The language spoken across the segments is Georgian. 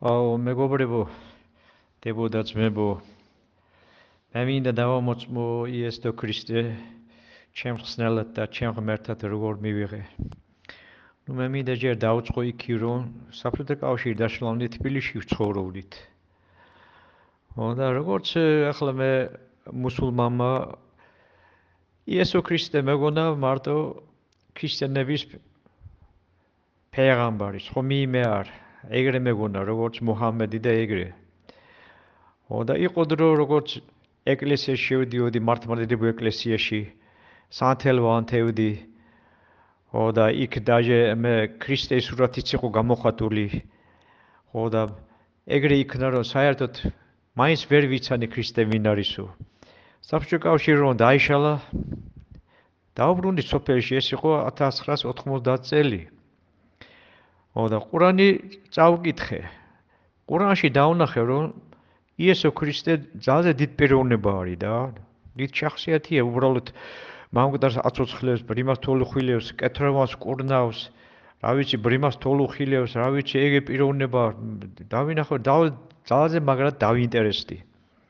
მეგობრებო, დებოდა ძმებო, მე მინდა დავამოწმო იესო ქრისტე ჩემ ხსნელად და ჩემ ღმერთად როგორ მივიღე. მე მინდა ჯერ დავწყო იქი, რომ საბჭოთა კავშირი დაშლამდე თბილისში ვცხოვრობდით. და როგორც ახლა მე მუსულმანმა იესო ქრისტე მეგონა მარტო ქრისტიანების ფეღამბარი, ხომი მე არ. ეგრე მეგონა, როგორც მუჰამედი და ეგრე. და იყო დრო, როგორც ეკლესიაში შევდიოდი, მართლმადიდებლურ ეკლესიაში, სანთელო ანთევდი. და იქ დაჟე მე ქრისტეს სურათიც იყო გამოხატული. და ეგრე იქნა, რომ საერთოდ მაინც ვერ ვიცანი ქრისტე ვინ არისო. საბჭოთა კავშირი რომ დაიშალა, დაუბრუნდი სოფელში, ეს იყო 1990 წელი. და ყურანი წავკითხე. ყურანში დავნახე, რომ იესო ქრისტე ძალზე დიდ პიროვნება არის და დიდ შახსიათია, უბრალოდ მამკვდარს აცოცხლებს, ბრიმას თოვლუხილებს, კეთრომას კურნავს, რა ვიცი, ბრიმას თოვლუხილებს, რა ვიცი, ეგე პიროვნება დავინახე, ძალზე მაგრად დავინტერესდი.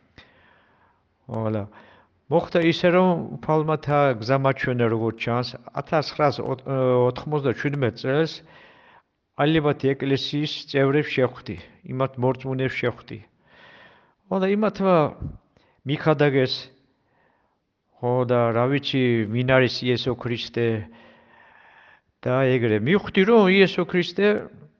მოხდა ისე, რომ უფალმათა გზა მაჩვენა, როგორც ჩანს, 1997 წელს ალიებათი ეკლესიის წევრებს შეხვდი, იმათ მორწმუნეებს შეხვდი. და იმათმა მიხადაგეს, და რა ვიცი, ვინ არის იესო ქრისტე და ეგრე. მივხვდი, რომ იესო ქრისტე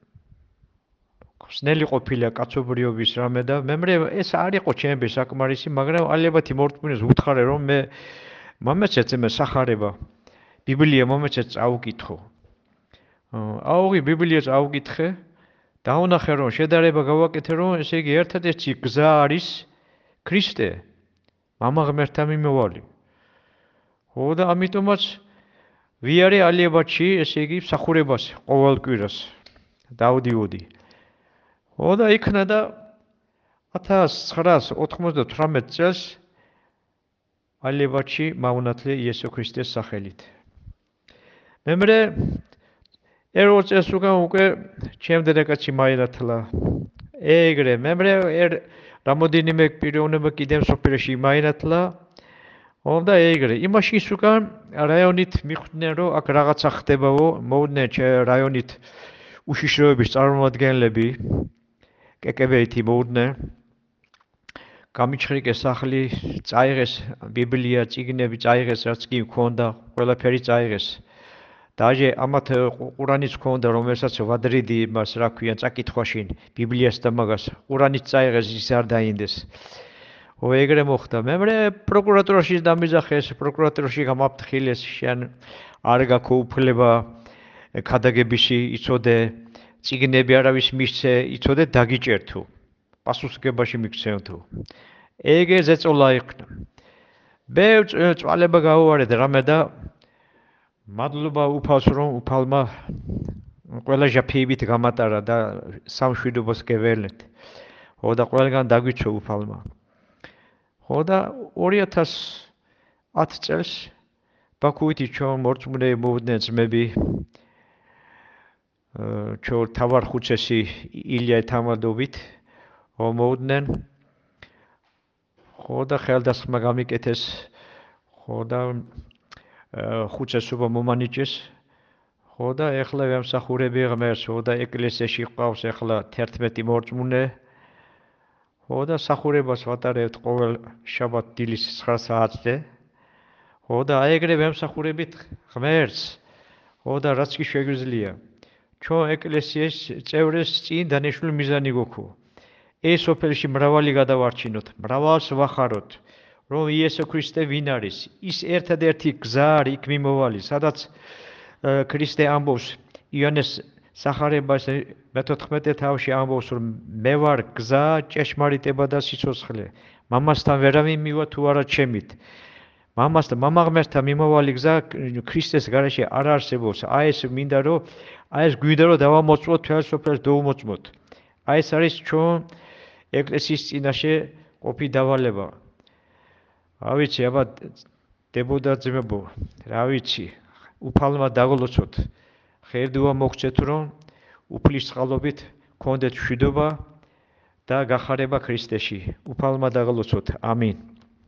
ხსნელი ყოფილა კაცობრიობის რამე და მე ეს არ იყო ჩემთვის საკმარისი, მაგრამ ალიებათი მორწმუნეს ვუთხარი, რომ მე მომეცეთ მე სახარება. ბიბლია მომეცეთ წავკითხო. აუღი ბიბლიას ავკითხე, დავნახე, რომ შედარება გავაკეთე, რომ ესე იგი ერთადერთი გზა არის ქრისტე, მამა ღმერთთან მიმოვალი. და ამიტომაც ვიარე ალიებათში, ესე იგი მსახურებას ყოველ კვირას დავდიოდი. და იქნა და 1998 წელს ალიებათში მავნათლე იესო ქრისტეს სახელით. მემრე ერთხელ წელს უკვე ჩემ დედაკაცი მაინათლა. ეგრე, მემრე რამოდენიმე პიროვნება კიდევ სოფელში მაინათლა. და ეგრე, იმაში უკან რაიონით მიხვდნენ, რომ აქ რაღაცა ხდებაო, მოვდნენ რაიონით უშიშროების წარმომადგენლები, კეკებეითი მოვდნენ. გამიჩხრიკეს სახლი, წაიღეს ბიბლია, წიგნები წაიღეს, რაც კი მქონდა, ყველაფერი წაიღეს. დაჟე ამათ ყურანიც მქონდა, რომელსაც ვადრიდი იმას, რა ქვია, წაკითხვაში, ბიბლიას და მაგას, ყურანიც წაიღეს, ის არ დაინდეს. ეგრე მოხდა. მე პროკურატურაში დამიძახეს, პროკურატურაში გამაფრთხილეს, შენ არ გაქვს უფლება ქადაგებაში იცოდე, წიგნები არავის მისცე, იცოდე დაგიჭერ თუ, პასუხისმგებაში მიქცევ თუ. ეგე ზეწოლა იქნა. მე წვალება გავუვარეთ რამე და მადლობა უფალს, რომ უფალმა ყველა ჟაფიებით გამატარა და სამშვიდობას გეველნეთ. და ყველგან დაგვიცო უფალმა. და 2010 წელს ბაქუითი ჩვენ მორწმუნეები მოვიდნენ ძმები, ჩვენ თავარხუცესი ილია თამადობით მოვიდნენ. და ხელდასხმა გამიკეთეს, და ხუცესობა მომანიჭეს. და ეხლა ვემსახურები ღმერთს, და ეკლესიაში ყავს ეხლა 11 მორწმუნე. და სახურებას ვატარებთ ყოველ შაბათ დილის 9 საათზე. და ეგრე ვემსახურებით ღმერთს. და რაც კი შეგვიძლია. ჩვენ ეკლესიის წევრებს წინ დანიშნული მიზანი გვაქვს. ეს სოფელში მრავალი გადავარჩინოთ, მრავალს ვახაროთ, რომ იესო ქრისტე ვინ არის, ის ერთადერთი გზა არის იქ მიმოვალი, სადაც ქრისტე ამბობს იონეს სახარებას მე-14 თავში ამბობს, რომ მე ვარ გზა, ჭეშმარიტება და სიცოცხლე. მამასთან ვერავინ მივა თუ არა ჩემით. მამასთან, მამა ღმერთთან მიმოვალი გზა ქრისტეს გარეშე არ არსებობს. ეს მინდა რომ ეს გვინდა რომ დავამოწმოთ თელ სოფელს დავუმოწმოთ. ეს არის ჩვენ ეკლესიის წინაშე ყოფი დავალება. რა ვიცი, აბა დებოდა ძმებო, რა ვიცი, უფალმა დაგლოცოთ. ხერდუა მოგცეთ, რომ უფლის წყალობით გქონდეთ მშვიდობა და გახარება ქრისტეში. უფალმა დაღლოცოთ. ამინ.